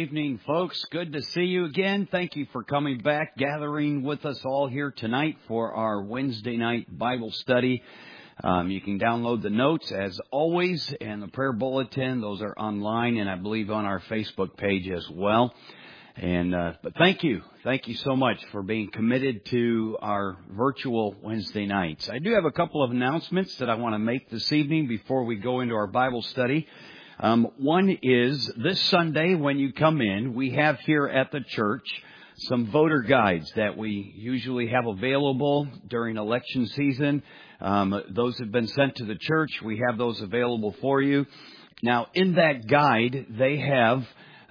evening, folks. Good to see you again. Thank you for coming back, gathering with us all here tonight for our Wednesday night Bible study. You can download the notes, as always, and the prayer bulletin. Those are online, and I believe on our Facebook page as well. But thank you so much for being committed to our virtual Wednesday nights. I do have a couple of announcements that I want to make this evening before we go into our Bible study. One is this Sunday when you come in, we have here at the church some voter guides that we usually have available during election season. Those have been sent to the church. We have those available for you. Now, in that guide, they have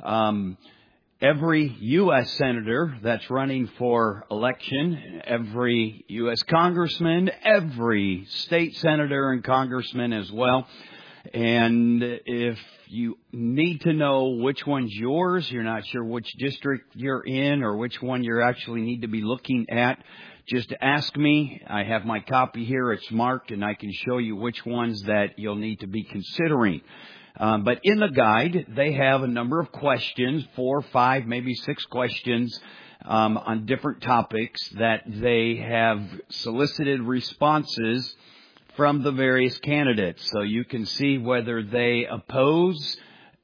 every U.S. senator that's running for election, every U.S. congressman, every state senator and congressman as well. And if you need to know which one's yours, you're not sure which district you're in or which one you actually need to be looking at, just ask me. I have my copy here. It's marked, and I can show you which ones that you'll need to be considering. But in the guide, they have a number of questions, 4, 5, maybe 6 questions on different topics that they have solicited responses from the various candidates. So you can see whether they oppose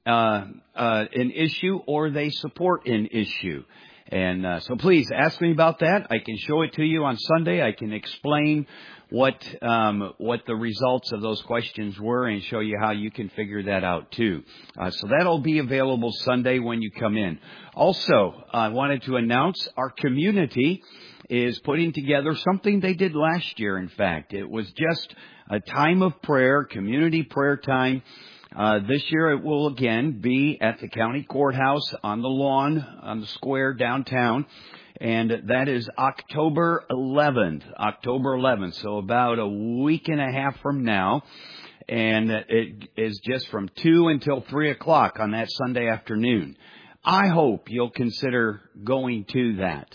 an issue or they support an issue. And so please ask me about that. I can show it to you on Sunday. I can explain what the results of those questions were and show you how you can figure that out too. So that'll be available Sunday when you come in. Also, I wanted to announce our community is putting together something they did last year, in fact. It was just a time of prayer, community prayer time. This year it will again be at the county courthouse on the lawn, on the square downtown. And that is October 11th. So about a week and a half from now. And it is just from 2 until 3 o'clock on that Sunday afternoon. I hope you'll consider going to that.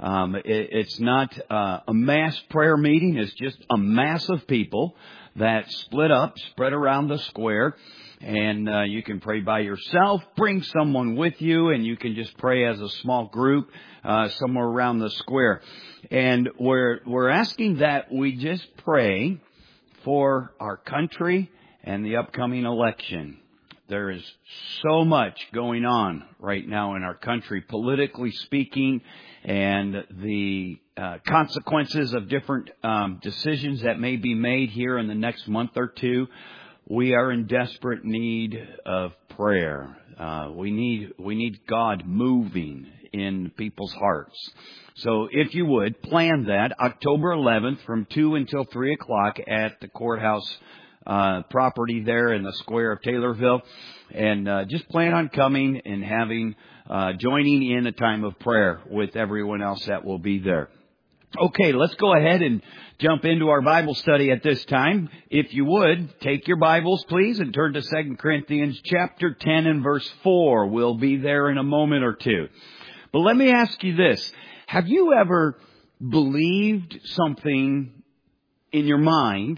It's not a mass prayer meeting. It's just a mass of people that split up, spread around the square. And you can pray by yourself, bring someone with you, and you can just pray as a small group somewhere around the square. And we're asking that we just pray for our country and the upcoming election. There is so much going on right now in our country, politically speaking, and the consequences of different decisions that may be made here in the next month or two. We are in desperate need of prayer. We need God moving in people's hearts. So if you would, plan that October 11th from 2 until 3 o'clock at the courthouse property there in the square of Taylorville. And just plan on coming and having joining in a time of prayer with everyone else that will be there. Okay, let's go ahead and jump into our Bible study at this time. If you would, take your Bibles, please, and turn to 2 Corinthians chapter 10 and verse 4. We'll be there in a moment or two. But let me ask you this. Have you ever believed something in your mind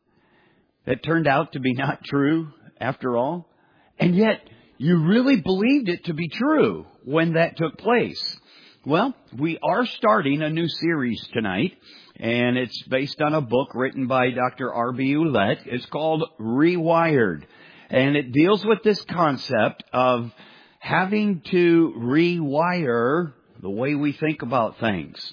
that turned out to be not true after all? And yet, you really believed it to be true when that took place. Well, we are starting a new series tonight, and it's based on a book written by Dr. R.B. Ouellette. It's called Rewired, and it deals with this concept of having to rewire the way we think about things.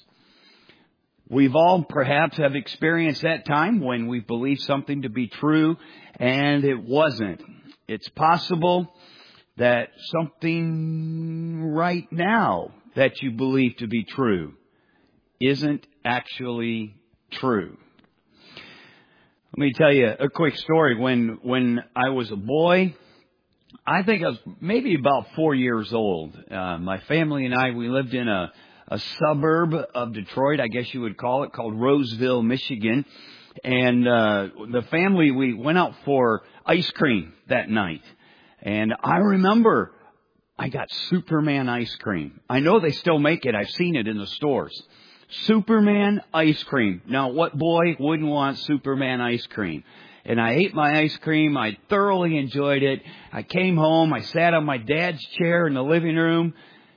We've all perhaps have experienced that time when we believed something to be true and it wasn't. It's possible that something right now that you believe to be true isn't actually true. Let me tell you a quick story. When I was a boy, I think I was maybe about 4 years old. My family and I, we lived in a suburb of Detroit, I guess you would call it, called Roseville, Michigan. And the family, we went out for ice cream that night. And I remember I got Superman ice cream. I know they still make it. I've seen it in the stores. Superman ice cream. Now, what boy wouldn't want Superman ice cream? and I ate my ice cream. I thoroughly enjoyed it. I came home. I sat on my dad's chair in the living room,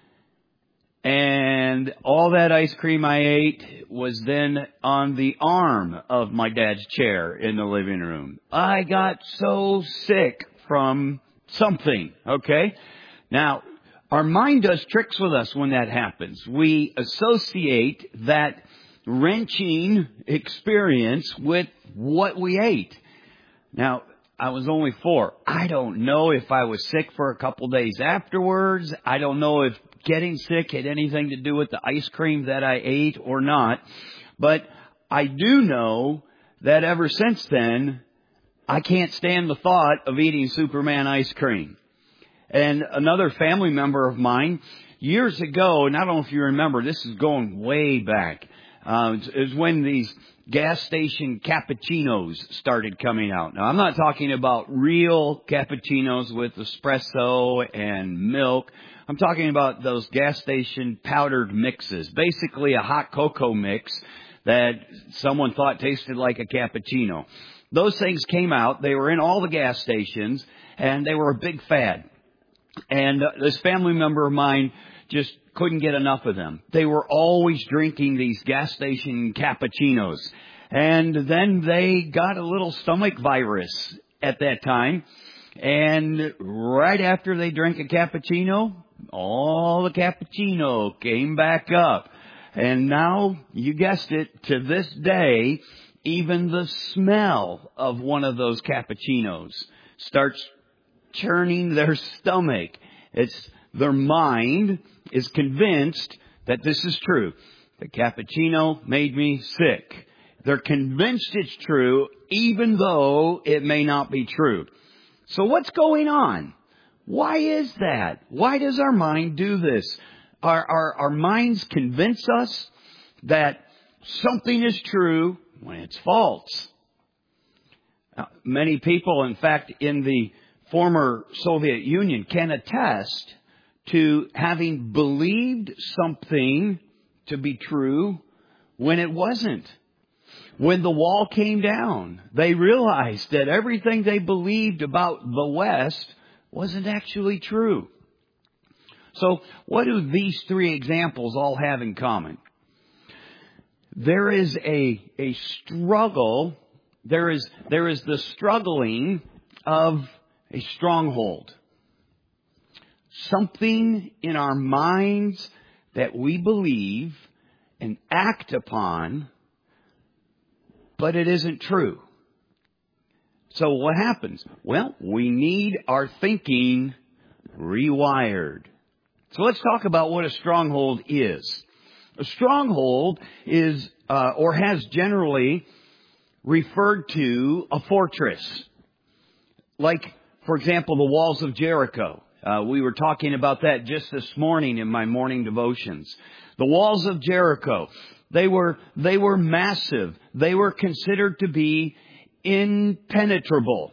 and all that ice cream I ate was then on the arm of my dad's chair in the living room. I got so sick from something, okay? Now, our mind does tricks with us when that happens. We associate that wrenching experience with what we ate. Now, I was only 4. I don't know if I was sick for a couple days afterwards. I don't know if getting sick had anything to do with the ice cream that I ate or not. But I do know that ever since then, I can't stand the thought of eating Superman ice cream. And another family member of mine, years ago, and I don't know if you remember, this is going way back. It was when these gas station cappuccinos started coming out. Now, I'm not talking about real cappuccinos with espresso and milk. I'm talking about those gas station powdered mixes. Basically a hot cocoa mix that someone thought tasted like a cappuccino. Those things came out. They were in all the gas stations, and they were a big fad. And this family member of mine just couldn't get enough of them. They were always drinking these gas station cappuccinos. And then they got a little stomach virus at that time. And right after they drank a cappuccino, all the cappuccino came back up. And now, you guessed it, to this day, even the smell of one of those cappuccinos starts churning their stomach. Their mind is convinced that this is true. The cappuccino made me sick. They're convinced it's true, even though it may not be true. So what's going on? Why is that? Why does our mind do this? Our minds convince us that something is true when it's false. Many people, in fact, in the former Soviet Union can attest to having believed something to be true when it wasn't. When the wall came down, they realized that everything they believed about the West wasn't actually true. So what do these 3 examples all have in common? There is a struggle. There is the struggling of a stronghold. Something in our minds that we believe and act upon, but it isn't true. So what happens? Well, we need our thinking rewired. So let's talk about what a stronghold is. A stronghold is, or has generally referred to a fortress. Like, for example, the walls of Jericho. We were talking about that just this morning in my morning devotions. The walls of Jericho. They were massive. They were considered to be impenetrable.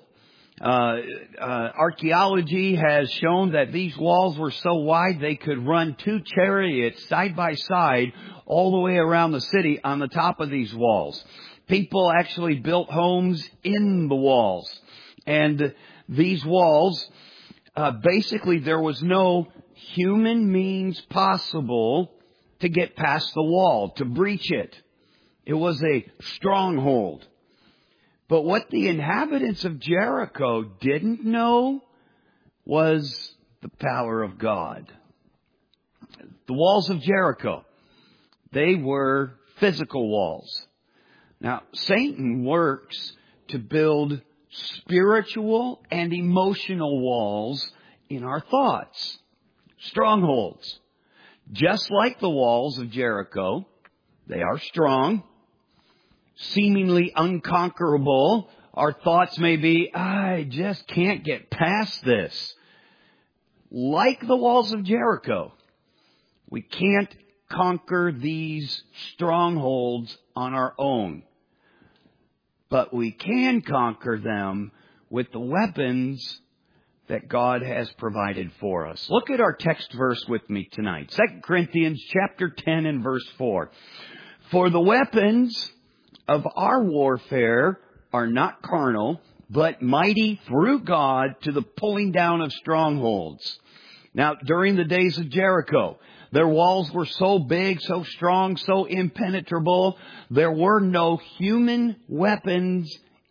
Archaeology has shown that these walls were so wide they could run 2 chariots side by side all the way around the city on the top of these walls. People actually built homes in the walls. And these walls, basically there was no human means possible to get past the wall, to breach it. It was a stronghold. But what the inhabitants of Jericho didn't know was the power of God. The walls of Jericho, they were physical walls. Now, Satan works to build spiritual and emotional walls in our thoughts. Strongholds. Just like the walls of Jericho, they are strong, seemingly unconquerable. Our thoughts may be, I just can't get past this. Like the walls of Jericho, we can't conquer these strongholds on our own. But we can conquer them with the weapons that God has provided for us. Look at our text verse with me tonight. 2 Corinthians chapter 10 and verse 4. For the weapons of our warfare are not carnal, but mighty through God to the pulling down of strongholds. Now, during the days of Jericho, their walls were so big, so strong, so impenetrable, there were no human weapons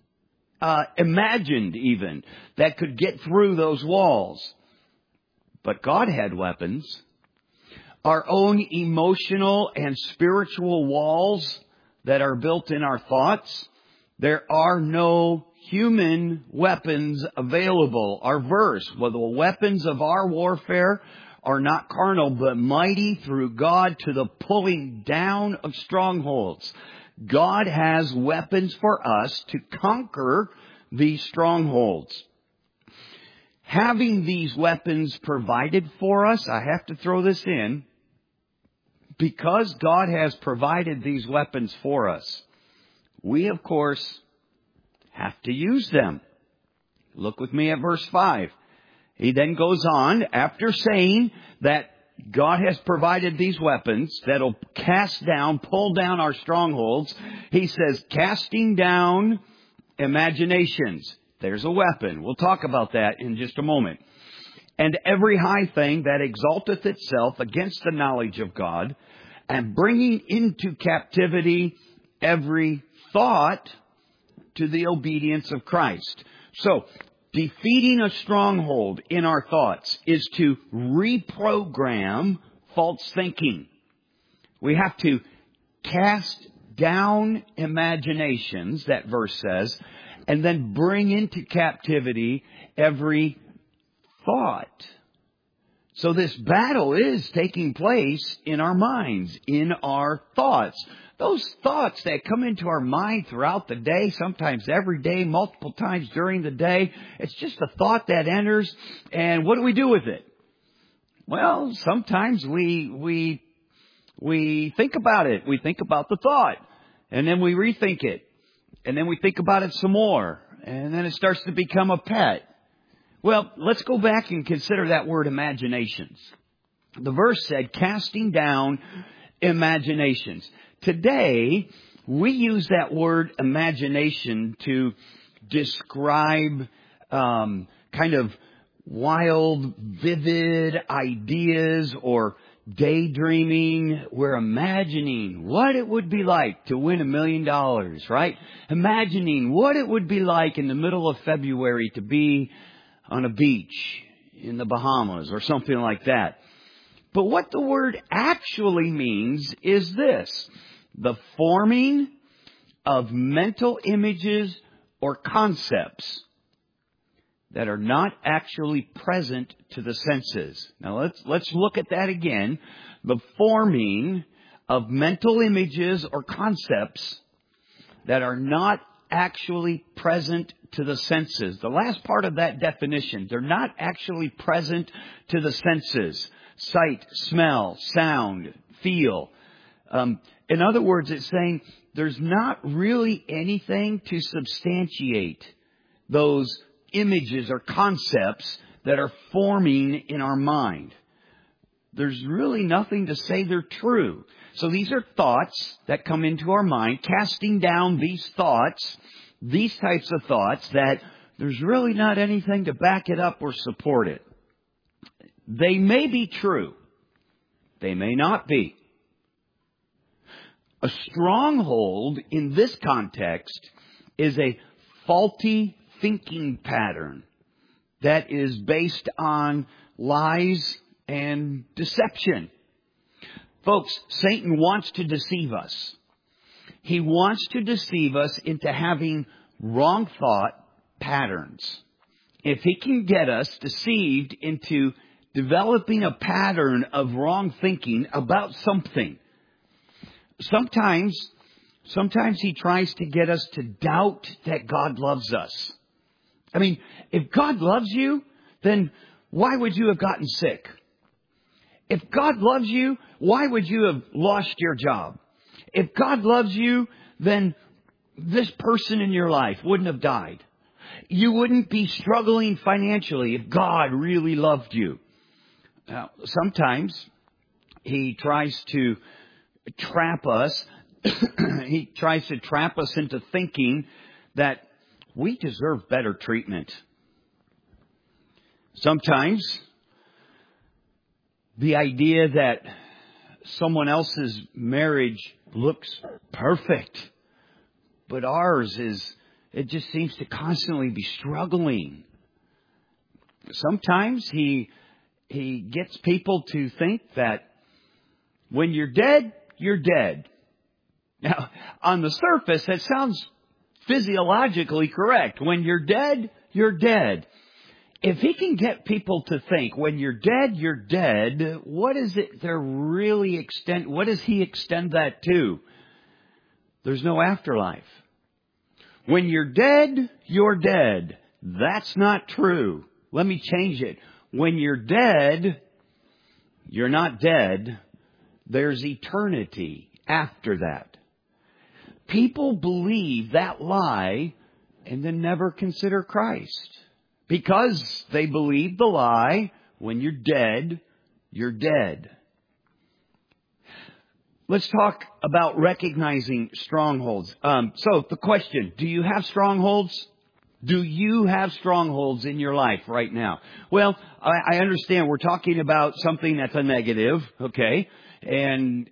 imagined even that could get through those walls. But God had weapons. Our own emotional and spiritual walls that are built in our thoughts, there are no human weapons available. Our verse, well, the weapons of our warfare are not carnal, but mighty through God to the pulling down of strongholds. God has weapons for us to conquer these strongholds. Having these weapons provided for us, I have to throw this in, because God has provided these weapons for us, we, of course, have to use them. Look with me at verse 5. He then goes on, after saying that God has provided these weapons that'll cast down, pull down our strongholds. He says, casting down imaginations. There's a weapon. We'll talk about that in just a moment. And every high thing that exalteth itself against the knowledge of God, and bringing into captivity every thought to the obedience of Christ. So, defeating a stronghold in our thoughts is to reprogram false thinking. We have to cast down imaginations, that verse says, and then bring into captivity every thought. So this battle is taking place in our minds, in our thoughts. Those thoughts that come into our mind throughout the day, sometimes every day, multiple times during the day, it's just a thought that enters, and what do we do with it? Well, sometimes we think about it. We think about the thought, and then we rethink it, and then we think about it some more, and then it starts to become a pet. Well, let's go back and consider that word imaginations. The verse said, casting down imaginations. Today, we use that word imagination to describe kind of wild, vivid ideas or daydreaming. We're imagining what it would be like to win $1 million, right? Imagining what it would be like in the middle of February to be on a beach in the Bahamas or something like that. But what the word actually means is this: the forming of mental images or concepts that are not actually present to the senses. Now let's look at that again. The forming of mental images or concepts that are not actually present to the senses. The last part of that definition, they're not actually present to the senses. Sight, smell, sound, feel. In other words, it's saying there's not really anything to substantiate those images or concepts that are forming in our mind. There's really nothing to say they're true. So these are thoughts that come into our mind, casting down these thoughts, these types of thoughts that there's really not anything to back it up or support it. They may be true. They may not be. A stronghold in this context is a faulty thinking pattern that is based on lies and deception. Folks, Satan wants to deceive us. He wants to deceive us into having wrong thought patterns. If he can get us deceived into developing a pattern of wrong thinking about something, sometimes he tries to get us to doubt that God loves us. I mean, if God loves you, then why would you have gotten sick? If God loves you, why would you have lost your job? If God loves you, then this person in your life wouldn't have died. You wouldn't be struggling financially if God really loved you. Now, sometimes he tries to trap us. He tries to trap us into thinking that we deserve better treatment. Sometimes the idea that someone else's marriage looks perfect, but ours it just seems to constantly be struggling. Sometimes he gets people to think that when you're dead, you're dead. Now, on the surface, that sounds physiologically correct. When you're dead, you're dead. If he can get people to think when you're dead, you're dead, what is it they're really what does he extend that to? There's no afterlife. When you're dead, you're dead. That's not true. Let me change it. When you're dead, you're not dead. There's eternity after that. People believe that lie and then never consider Christ. Because they believe the lie, when you're dead, you're dead. Let's talk about recognizing strongholds. So the question, do you have strongholds? Do you have strongholds in your life right now? Well, I understand we're talking about something that's a negative, okay? And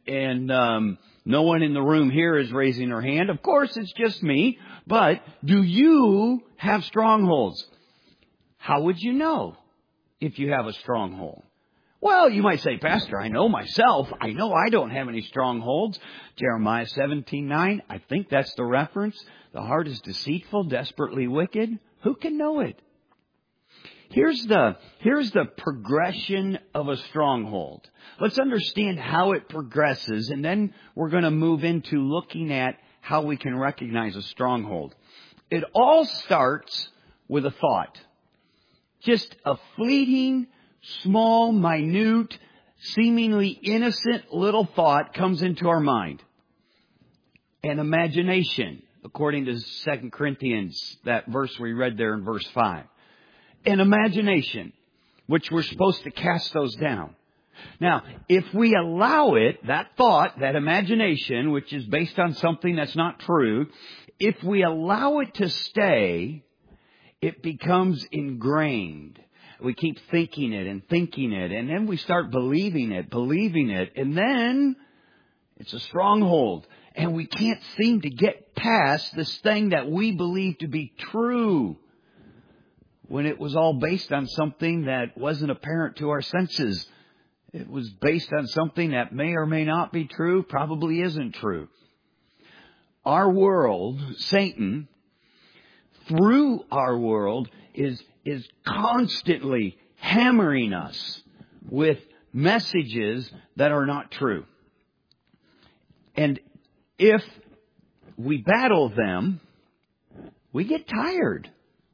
no one in the room here is raising their hand. Of course, it's just me. But do you have strongholds? How would you know if you have a stronghold? Well, you might say, Pastor, I know myself. I know I don't have any strongholds. Jeremiah 17:9, I think that's the reference. The heart is deceitful, desperately wicked. Who can know it? Here's the progression of a stronghold. Let's understand how it progresses, and then we're going to move into looking at how we can recognize a stronghold. It all starts with a thought. Just a fleeting, small, minute, seemingly innocent little thought comes into our mind. An imagination, according to 2 Corinthians, that verse we read there in verse 5. An imagination, which we're supposed to cast those down. Now, if we allow it, that thought, that imagination, which is based on something that's not true, if we allow it to stay, it becomes ingrained. We keep thinking it, and then we start believing it, and then it's a stronghold. And we can't seem to get past this thing that we believe to be true when it was all based on something that wasn't apparent to our senses. It was based on something that may or may not be true, probably isn't true. Our world, Satan, through our world, is constantly hammering us with messages that are not true. And if we battle them, we get tired.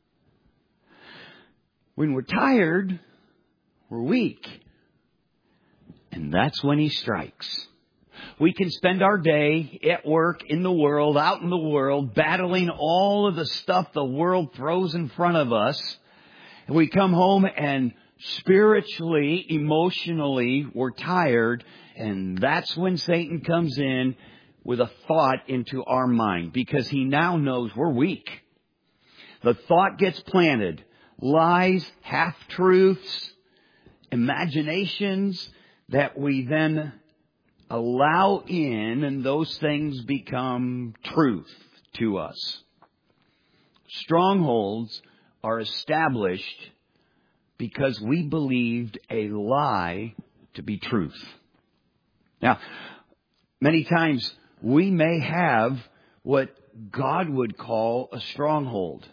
When we're tired, we're weak. And that's when he strikes. We can spend our day at work, in the world, out in the world, battling all of the stuff the world throws in front of us. And we come home and spiritually, emotionally, we're tired. And that's when Satan comes in with a thought into our mind, because he now knows we're weak. The thought gets planted. Lies, half-truths, imaginations that we then allow in, and those things become truth to us. Strongholds are established because we believed a lie to be truth. Now, many times we may have what God would call a stronghold.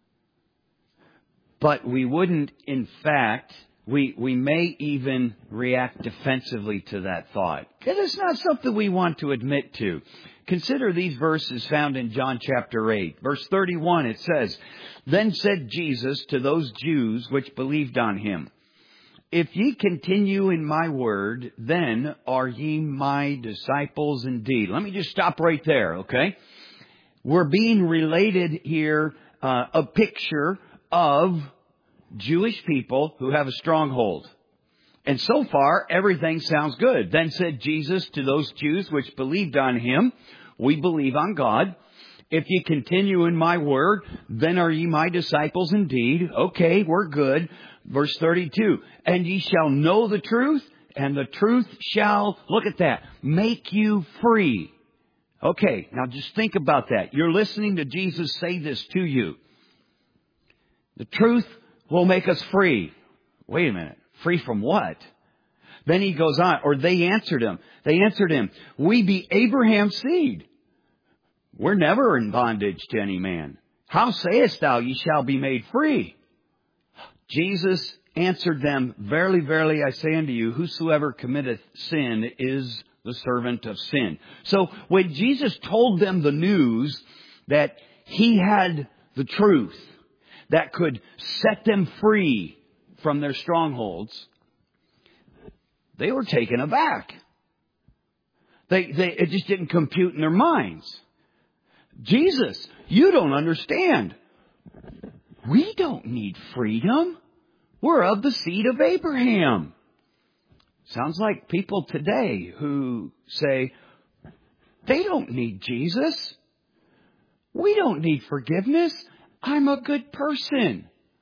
But we wouldn't, in fact, we may even react defensively to that thought. Because it's not something we want to admit to. Consider these verses found in John chapter 8. Verse 31, it says, Then said Jesus to those Jews which believed on him, If ye continue in my word, then are ye my disciples indeed. Let me just stop right there, okay? We're being related here a picture of Jewish people who have a stronghold. And so far, everything sounds good. Then said Jesus to those Jews which believed on him, We believe on God, If ye continue in my word, then are ye my disciples indeed. Okay, we're good. Verse 32, and ye shall know the truth, and the truth shall, look at that, make you free. Okay, now just think about that. You're listening to Jesus say this to you. The truth will make us free. Wait a minute. Free from what? Then he goes on, or they answered him. They answered him, we be Abraham's seed. We're never in bondage to any man. How sayest thou, ye shall be made free? Jesus answered them, verily, verily, I say unto you, whosoever committeth sin is the servant of sin. So when Jesus told them the news that he had the truth that could set them free from their strongholds, they were taken aback. It just didn't compute in their minds. Jesus, you don't understand. We don't need freedom. We're of the seed of Abraham. Sounds like people today who say, they don't need Jesus. We don't need forgiveness. I'm a good person.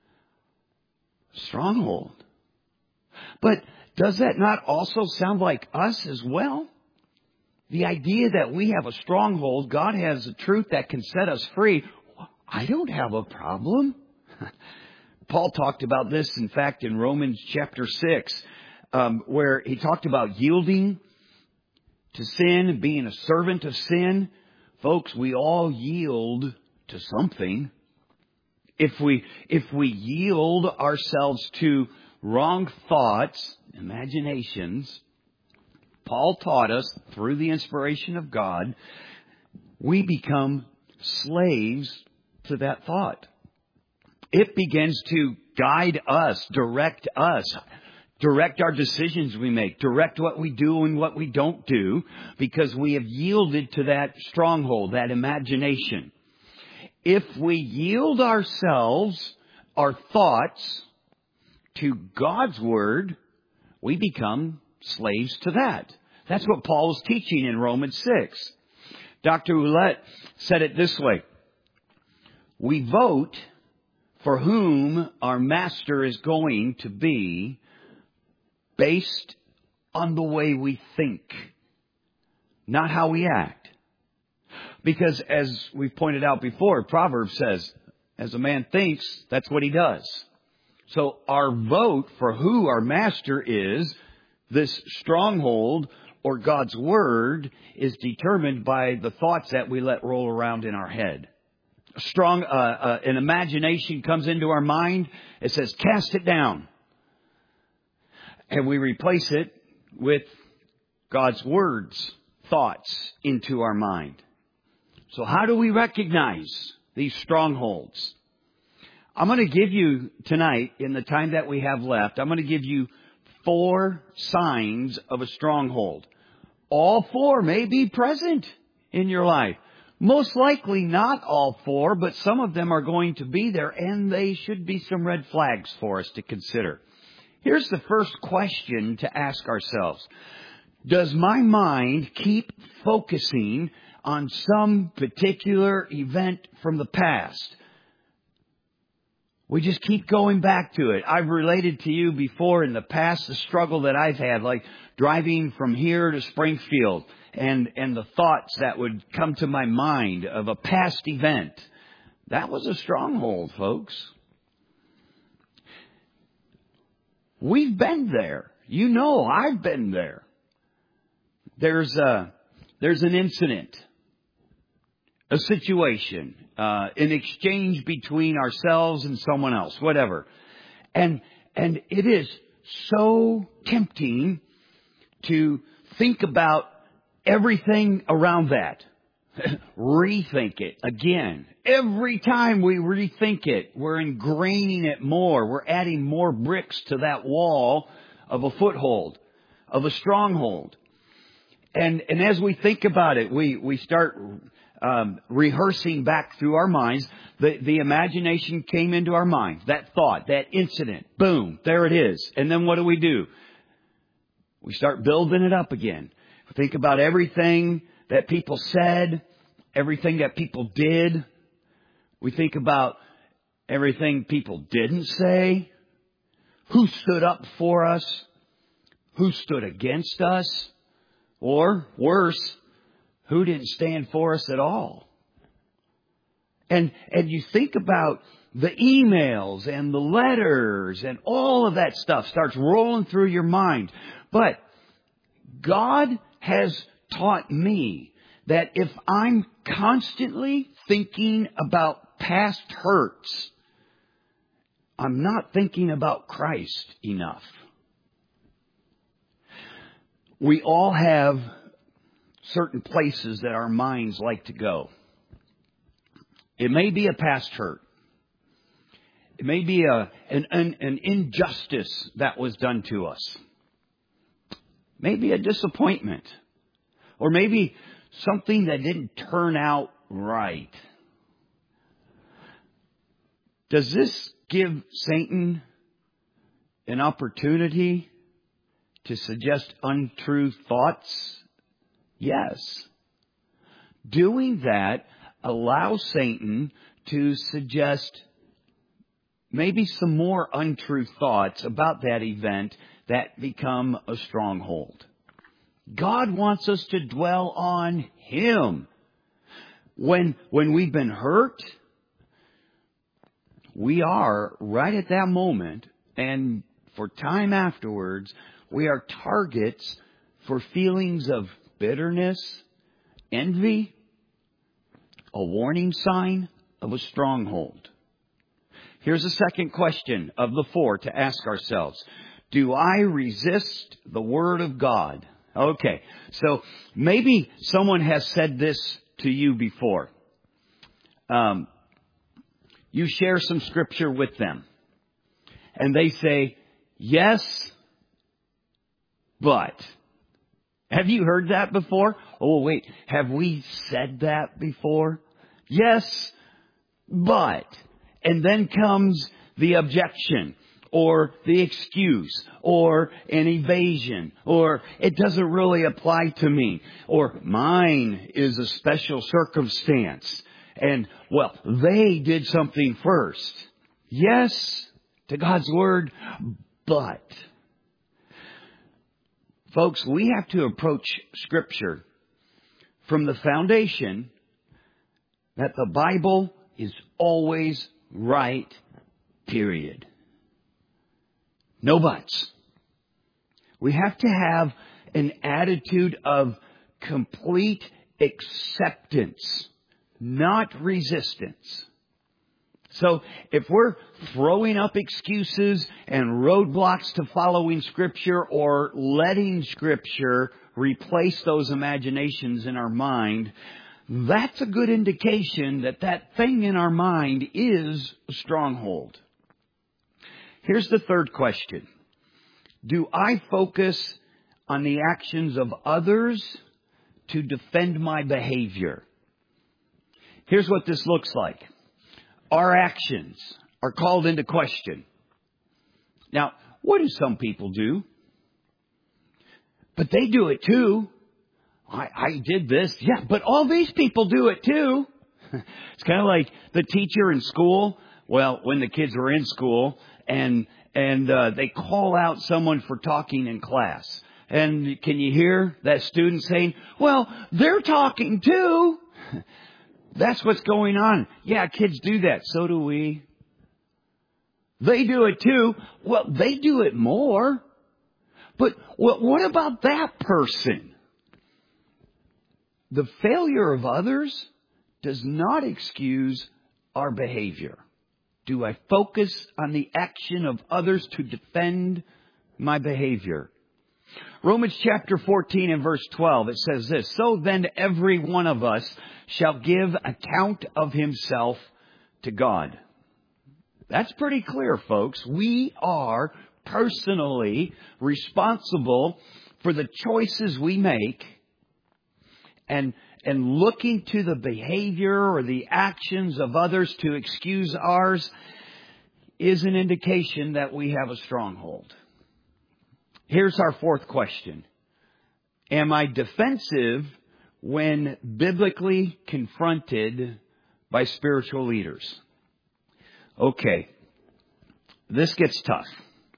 Stronghold. But does that not also sound like us as well? The idea that we have a stronghold, God has a truth that can set us free. I don't have a problem. Paul talked about this, in fact, in Romans chapter 6, where he talked about yielding to sin, being a servant of sin. Folks, we all yield to something. If we yield ourselves to wrong thoughts, imaginations, Paul taught us through the inspiration of God, we become slaves to that thought. It begins to guide us, direct our decisions we make, direct what we do and what we don't do, because we have yielded to that stronghold, that imagination. If we yield ourselves, our thoughts, to God's Word, we become slaves to that. That's what Paul is teaching in Romans 6. Dr. Ouellette said it this way. We vote for whom our master is going to be based on the way we think, not how we act. Because as we've pointed out before, Proverbs says, as a man thinks, that's what he does. So our vote for who our master is, this stronghold or God's Word, is determined by the thoughts that we let roll around in our head. An imagination comes into our mind. It says, cast it down. And we replace it with God's Word's thoughts into our mind. So how do we recognize these strongholds? I'm going to give you tonight, in the time that we have left, I'm going to give you 4 signs of a stronghold. All 4 may be present in your life. Most likely not all 4, but some of them are going to be there, and they should be some red flags for us to consider. Here's the first question to ask ourselves. Does my mind keep focusing on some particular event from the past? We just keep going back to it. I've related to you before in the past the struggle that I've had, like driving from here to Springfield, and the thoughts that would come to my mind of a past event. That was a stronghold, folks. We've been there. You know, I've been there. There's an incident, a situation, an exchange between ourselves and someone else, whatever. And it is so tempting to think about everything around that. Rethink it again. Every time we rethink it, we're ingraining it more. We're adding more bricks to that wall of a foothold, of a stronghold. And as we think about it, we start rehearsing back through our minds. The imagination came into our minds. That thought, that incident, boom, there it is. And then what do? We start building it up again. Think about everything that people said, everything that people did. We think about everything people didn't say. Who stood up for us? Who stood against us? Or worse, who didn't stand for us at all? And you think about the emails and the letters and all of that stuff starts rolling through your mind. But God has taught me that if I'm constantly thinking about past hurts, I'm not thinking about Christ enough. We all have certain places that our minds like to go. It may be a past hurt. It may be an injustice that was done to us. Maybe a disappointment. Or maybe something that didn't turn out right. Does this give Satan an opportunity to suggest untrue thoughts? Yes. Doing that allows Satan to suggest maybe some more untrue thoughts about that event that become a stronghold. God wants us to dwell on Him. When we've been hurt, we are right at that moment, and for time afterwards, we are targets for feelings of bitterness, envy, a warning sign of a stronghold. Here's a second question of the 4 to ask ourselves. Do I resist the Word of God? Okay, so maybe someone has said this to you before. You share some scripture with them. And they say, yes, but. Have you heard that before? Oh, wait, have we said that before? Yes, but. And then comes the objection, or the excuse, or an evasion, or it doesn't really apply to me, or mine is a special circumstance. And, well, they did something first. Yes, to God's Word, but. Folks, we have to approach Scripture from the foundation that the Bible is always right, period. No buts. We have to have an attitude of complete acceptance, not resistance. So if we're throwing up excuses and roadblocks to following Scripture or letting Scripture replace those imaginations in our mind, that's a good indication that that thing in our mind is a stronghold. Here's the third question. Do I focus on the actions of others to defend my behavior? Here's what this looks like. Our actions are called into question. Now, what do some people do? But they do it too. I did this. Yeah, but all these people do it too. It's kind of like the teacher in school. Well, when the kids were in school and they call out someone for talking in class. And can you hear that student saying, well, they're talking too. That's what's going on. Yeah, kids do that. So do we. They do it too. Well, they do it more. But what about that person? The failure of others does not excuse our behavior. Do I focus on the action of others to defend my behavior? Romans chapter 14 and verse 12, it says this, so then every one of us shall give account of himself to God. That's pretty clear, folks. We are personally responsible for the choices we make, and looking to the behavior or the actions of others to excuse ours is an indication that we have a stronghold. Here's our fourth question. Am I defensive when biblically confronted by spiritual leaders. Okay, this gets tough.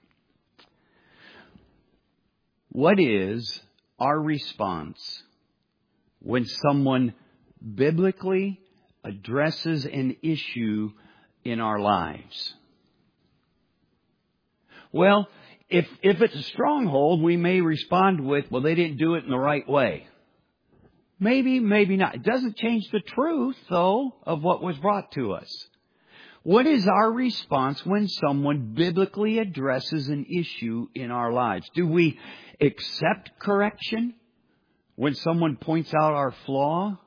What is our response when someone biblically addresses an issue in our lives? Well, if it's a stronghold, we may respond with, well, they didn't do it in the right way. Maybe, maybe not. It doesn't change the truth, though, of what was brought to us. What is our response when someone biblically addresses an issue in our lives? Do we accept correction when someone points out our flaw?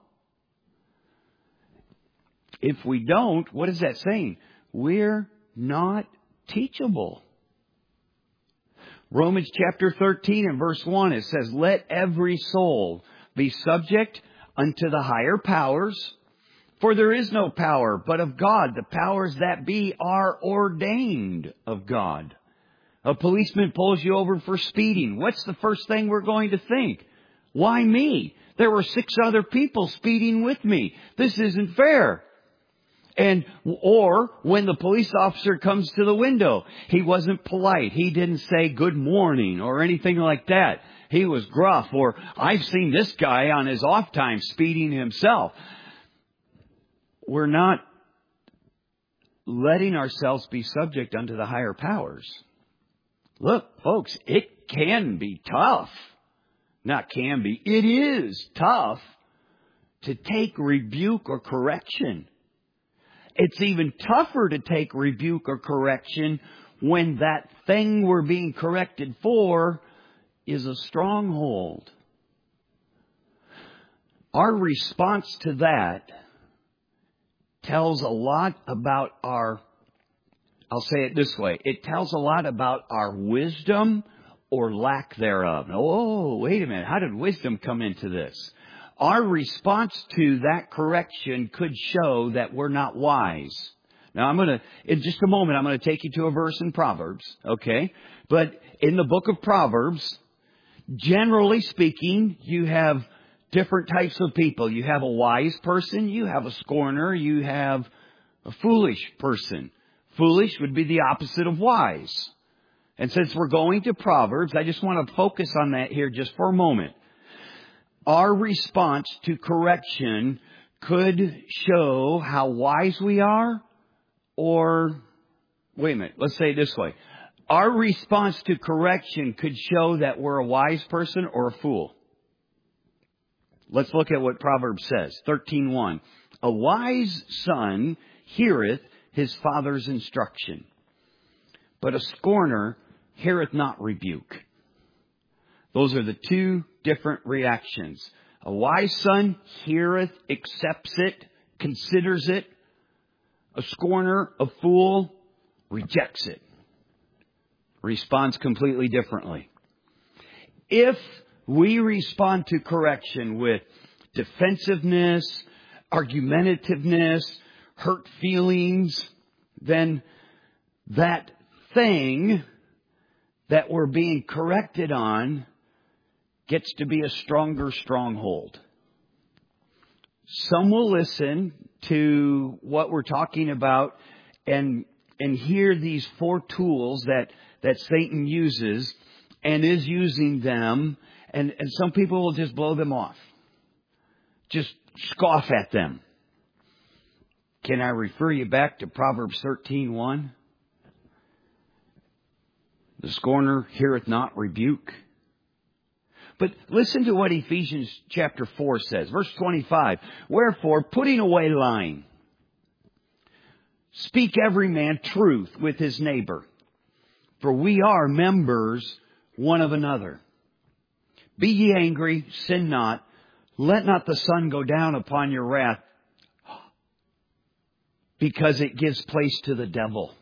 If we don't, what is that saying? We're not teachable. Romans chapter 13 and verse 1, it says, "Let every soul be subject unto the higher powers, for there is no power but of God. The powers that be are ordained of God." A policeman pulls you over for speeding. What's the first thing we're going to think? Why me? There were 6 other people speeding with me. This isn't fair. Or when the police officer comes to the window, he wasn't polite. He didn't say good morning or anything like that. He was gruff. Or I've seen this guy on his off time speeding himself. We're not letting ourselves be subject unto the higher powers. Look, folks, it can be tough. Not can be. It is tough to take rebuke or correction. It's even tougher to take rebuke or correction when that thing we're being corrected for is a stronghold. Our response to that tells a lot about I'll say it this way, it tells a lot about our wisdom or lack thereof. Oh, wait a minute, how did wisdom come into this? Our response to that correction could show that we're not wise. Now in just a moment, I'm going to take you to a verse in Proverbs, okay? But in the book of Proverbs, generally speaking, you have different types of people. You have a wise person, you have a scorner, you have a foolish person. Foolish would be the opposite of wise. And since we're going to Proverbs, I just want to focus on that here just for a moment. Our response to correction could show how wise we are, or, wait a minute, let's say it this way. Our response to correction could show that we're a wise person or a fool. Let's look at what Proverbs says. 13:1. A wise son heareth his father's instruction, but a scorner heareth not rebuke. Those are the 2 different reactions. A wise son heareth, accepts it, considers it. A scorner, a fool, rejects it. Responds completely differently. If we respond to correction with defensiveness, argumentativeness, hurt feelings, then that thing that we're being corrected on gets to be a stronger stronghold. Some will listen to what we're talking about and hear these 4 tools that Satan uses and is using them, and some people will just blow them off. Just scoff at them. Can I refer you back to Proverbs 13:1? The scorner heareth not rebuke. But listen to what Ephesians chapter 4 says. Verse 25. Wherefore, putting away lying, speak every man truth with his neighbor, for we are members one of another. Be ye angry, sin not. Let not the sun go down upon your wrath, because it gives place to the devil.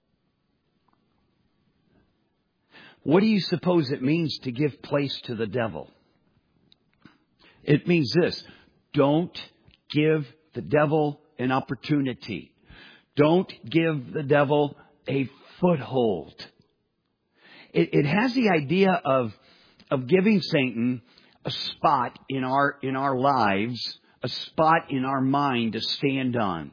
What do you suppose it means to give place to the devil? It means this: don't give the devil an opportunity. Don't give the devil a foothold. It has the idea of giving Satan a spot in our lives, a spot in our mind to stand on.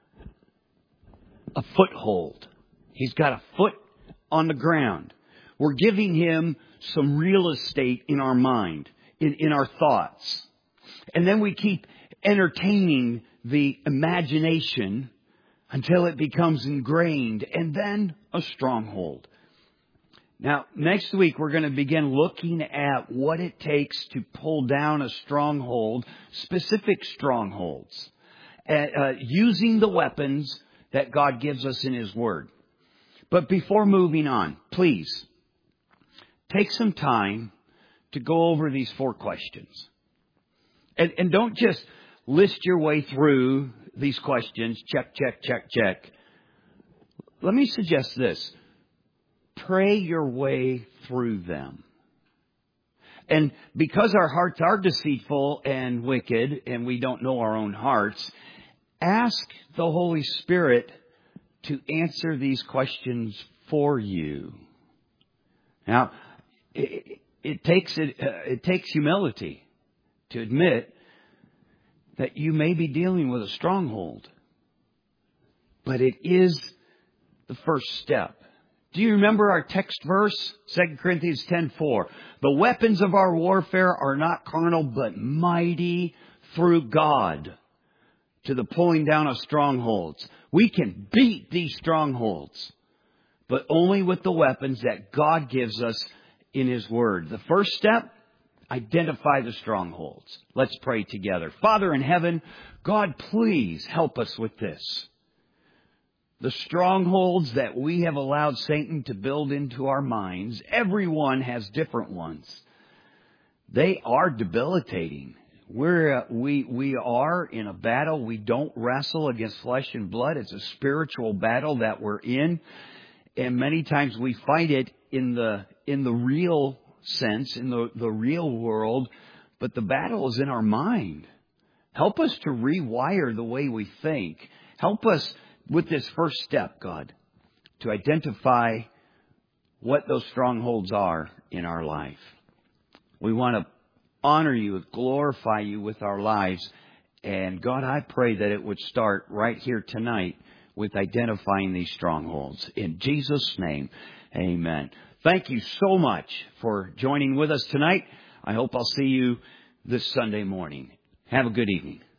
A foothold. He's got a foot on the ground. We're giving Him some real estate in our mind, in our thoughts. And then we keep entertaining the imagination until it becomes ingrained, and then a stronghold. Now, next week we're going to begin looking at what it takes to pull down a stronghold, specific strongholds, using the weapons that God gives us in His Word. But before moving on, please take some time to go over these 4 questions. And don't just list your way through these questions, check, check, check, check. Let me suggest this. Pray your way through them. And because our hearts are deceitful and wicked, and we don't know our own hearts, ask the Holy Spirit to answer these questions for you. Now, it takes humility to admit that you may be dealing with a stronghold. But it is the first step. Do you remember our text verse? 2 Corinthians 10:4. The weapons of our warfare are not carnal, but mighty through God to the pulling down of strongholds. We can beat these strongholds, but only with the weapons that God gives us in His Word. The first step, identify the strongholds. Let's pray together. Father in heaven, God, please help us with this. The strongholds that we have allowed Satan to build into our minds, everyone has different ones. They are debilitating. We are in a battle. We don't wrestle against flesh and blood. It's a spiritual battle that we're in. And many times we fight it in the real sense, in the real world. But the battle is in our mind. Help us to rewire the way we think. Help us with this first step, God, to identify what those strongholds are in our life. We want to honor You, glorify You with our lives. And God, I pray that it would start right here tonight with identifying these strongholds. In Jesus' name, amen. Thank you so much for joining with us tonight. I hope I'll see you this Sunday morning. Have a good evening.